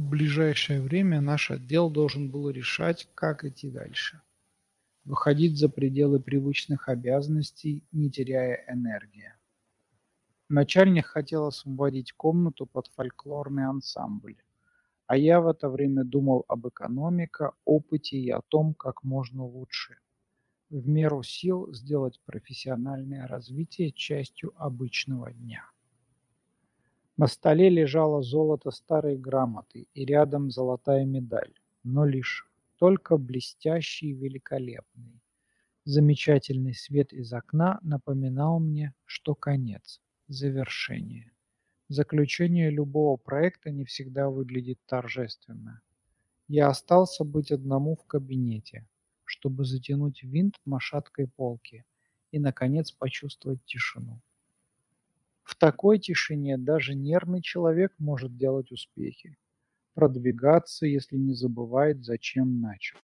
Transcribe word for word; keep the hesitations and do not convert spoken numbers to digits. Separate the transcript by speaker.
Speaker 1: В ближайшее время наш отдел должен был решать, как идти дальше. Выходить за пределы привычных обязанностей, не теряя энергии. Начальник хотел освободить комнату под фольклорный ансамбль, а я в это время думал об экономике, опыте и о том, как можно лучше, в меру сил, сделать профессиональное развитие частью обычного дня. На столе лежало золото старой грамоты и рядом золотая медаль, но лишь только блестящий и великолепный. Замечательный свет из окна напоминал мне, что конец, завершение. Заключение любого проекта не всегда выглядит торжественно. Я остался быть одному в кабинете, чтобы затянуть винт на шаткой полке и, наконец, почувствовать тишину. В такой тишине даже нервный человек может делать успехи, продвигаться, если не забывает, зачем начал.